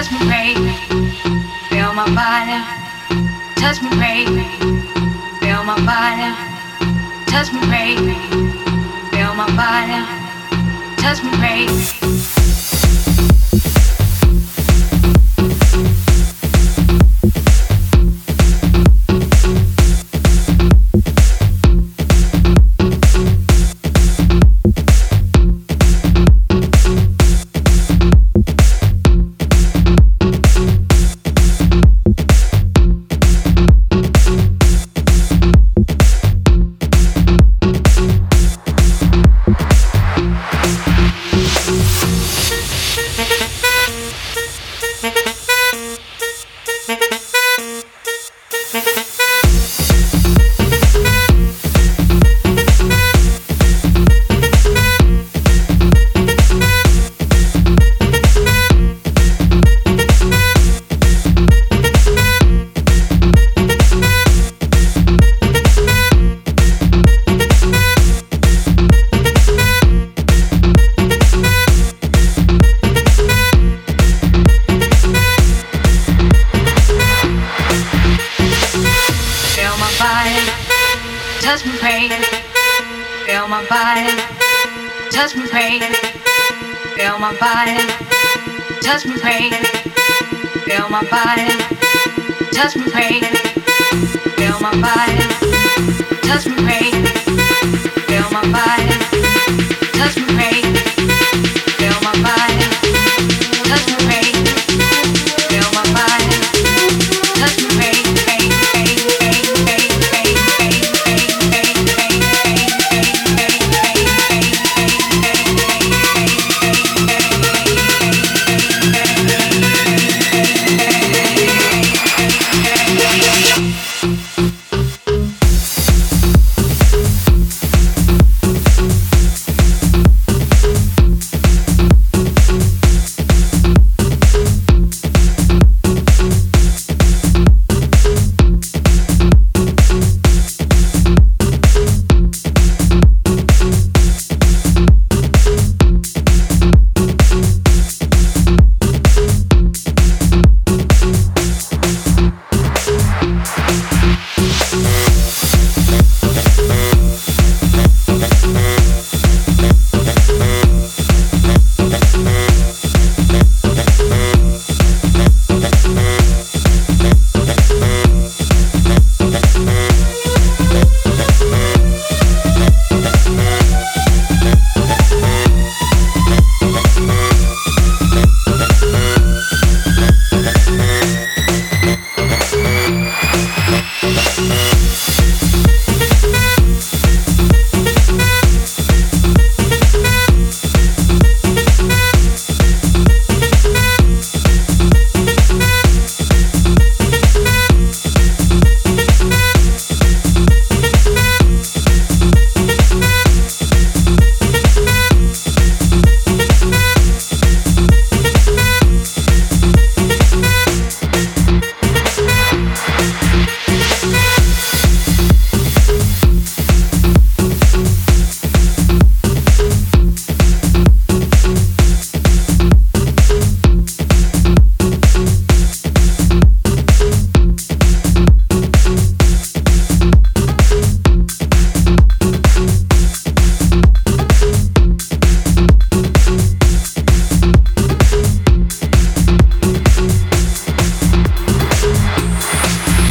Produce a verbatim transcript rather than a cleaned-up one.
touch me, baby. Feel my body, touch me, baby. Feel my body, touch me, baby. Feel my body, touch me, baby. Touch me, baby. Feel my body. Touch me, baby. Feel my body. Touch me, baby. Feel my body. Touch me, baby. Feel my body. Touch me, baby. Feel my body. Touch me, baby.